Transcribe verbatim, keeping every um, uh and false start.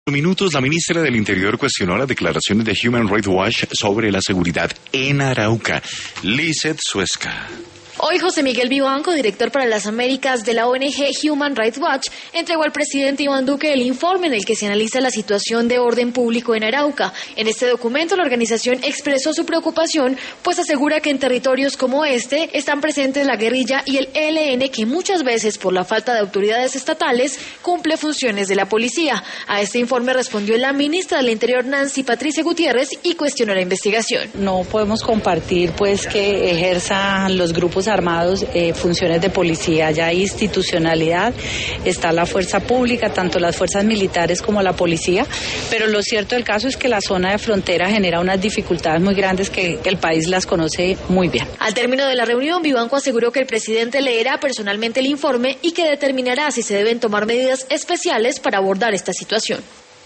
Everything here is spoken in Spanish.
Minutos, la ministra del Interior cuestionó las declaraciones de Human Rights Watch sobre la seguridad en Arauca. Lizeth Suesca. Hoy José Miguel Vivanco, director para las Américas de la O N G Human Rights Watch, entregó al presidente Iván Duque el informe en el que se analiza la situación de orden público en Arauca. En este documento la organización expresó su preocupación, pues asegura que en territorios como este están presentes la guerrilla y el E L N, que muchas veces por la falta de autoridades estatales cumple funciones de la policía. A este informe respondió la ministra del Interior, Nancy Patricia Gutiérrez, y cuestionó la investigación. No podemos compartir pues que ejerzan los grupos armados eh, funciones de policía. Ya hay institucionalidad, está la fuerza pública, tanto las fuerzas militares como la policía, pero lo cierto del caso es que la zona de frontera genera unas dificultades muy grandes que el país las conoce muy bien. Al término de la reunión, Vivanco aseguró que el presidente leerá personalmente el informe y que determinará si se deben tomar medidas especiales para abordar esta situación.